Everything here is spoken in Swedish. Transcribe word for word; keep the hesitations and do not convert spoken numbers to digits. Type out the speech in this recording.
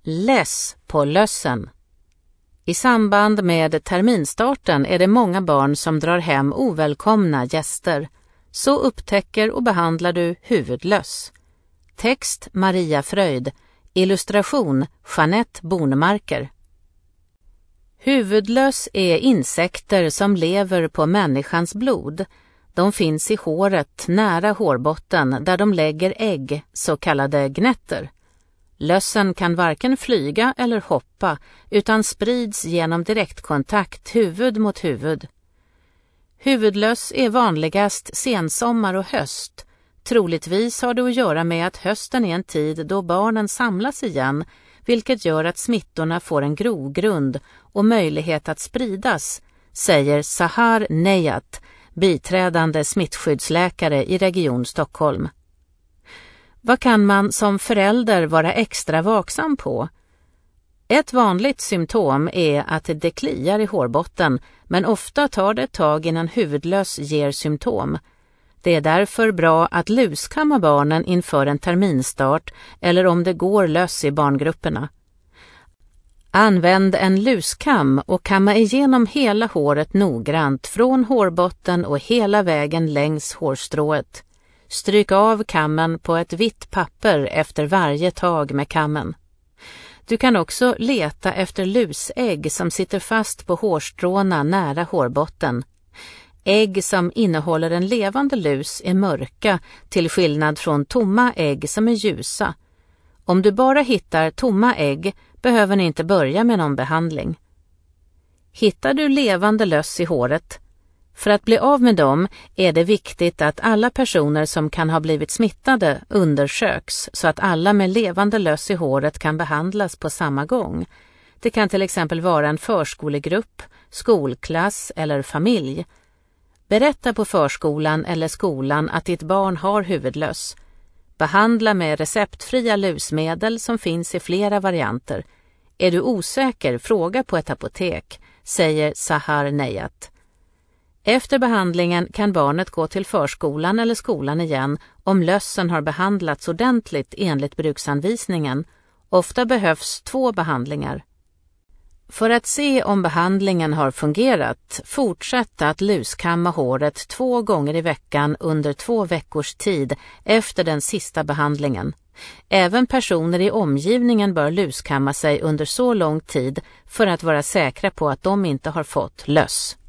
Less på lössen. I samband med terminstarten är det många barn som drar hem ovälkomna gäster. Så upptäcker och behandlar du huvudlöss. Text Maria Fröjd. Illustration Jeanette Bornemarker. Huvudlöss är insekter som lever på människans blod. De finns i håret nära hårbotten där de lägger ägg, så kallade gnätter. Lössen kan varken flyga eller hoppa utan sprids genom direktkontakt huvud mot huvud. Huvudlöss är vanligast sensommar och höst. Troligtvis har det att göra med att hösten är en tid då barnen samlas igen, vilket gör att smittorna får en grogrund och möjlighet att spridas, säger Sahar Nejat, biträdande smittskyddsläkare i Region Stockholm. Vad kan man som förälder vara extra vaksam på? Ett vanligt symptom är att det kliar i hårbotten, men ofta tar det ett tag innan huvudlöss ger symptom. Det är därför bra att luskamma barnen inför en terminstart eller om det går löss i barngrupperna. Använd en luskam och kamma igenom hela håret noggrant från hårbotten och hela vägen längs hårstrået. Stryk av kammen på ett vitt papper efter varje tag med kammen. Du kan också leta efter lusägg som sitter fast på hårstråna nära hårbotten. Ägg som innehåller en levande lus är mörka till skillnad från tomma ägg som är ljusa. Om du bara hittar tomma ägg behöver ni inte börja med någon behandling. Hittar du levande löss i håret? För att bli av med dem är det viktigt att alla personer som kan ha blivit smittade undersöks så att alla med levande löss i håret kan behandlas på samma gång. Det kan till exempel vara en förskolegrupp, skolklass eller familj. Berätta på förskolan eller skolan att ditt barn har huvudlöss. Behandla med receptfria lusmedel som finns i flera varianter. Är du osäker, fråga på ett apotek, säger Sahar Nejat. Efter behandlingen kan barnet gå till förskolan eller skolan igen om lössen har behandlats ordentligt enligt bruksanvisningen. Ofta behövs två behandlingar. För att se om behandlingen har fungerat, fortsätta att luskamma håret två gånger i veckan under två veckors tid efter den sista behandlingen. Även personer i omgivningen bör luskamma sig under så lång tid för att vara säkra på att de inte har fått löss.